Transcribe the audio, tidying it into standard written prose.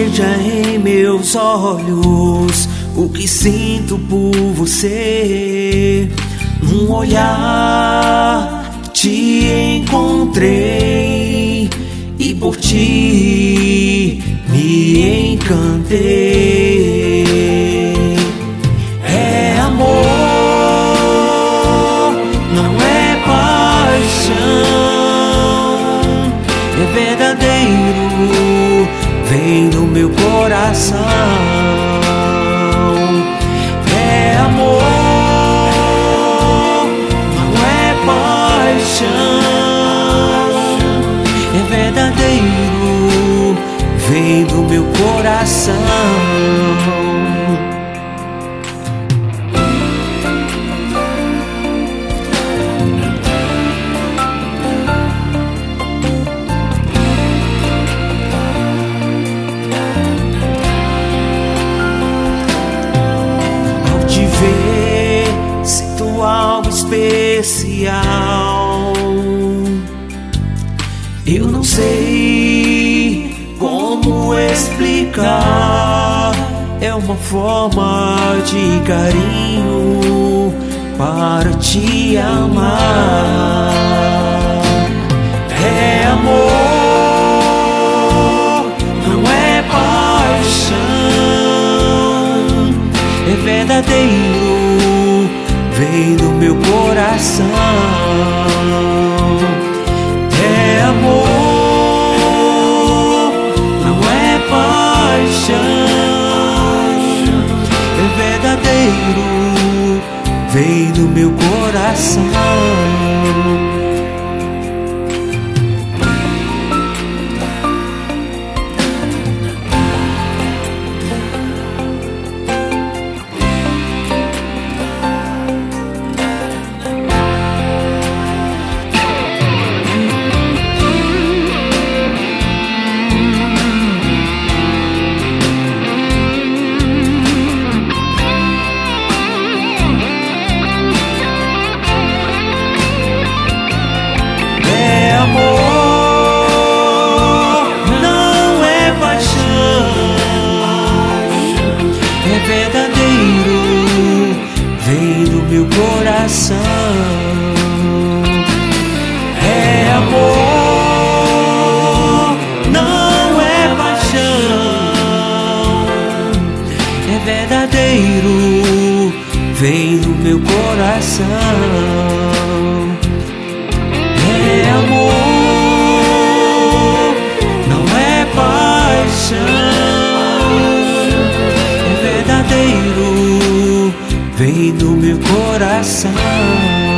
veja em meus olhos o que sinto por você. Num olhar te encontrei e por ti me encantei. É amor, não é paixão, é verdadeiro, vem do meu coração. É amor, não é paixão, é verdadeiro, vem do meu coração. Sinto algo especial. Eu não sei como explicar. É uma forma de carinho para te amar. É amor, não é paixão, é verdadeiro, vem do meu coração. É amor, não é paixão, é verdadeiro, vem do meu coração. Verdadeiro, vem do meu coração. É amor, não é paixão, é verdadeiro, vem do meu coração. É amor, não é paixão, verdadeiro, vem do meu coração.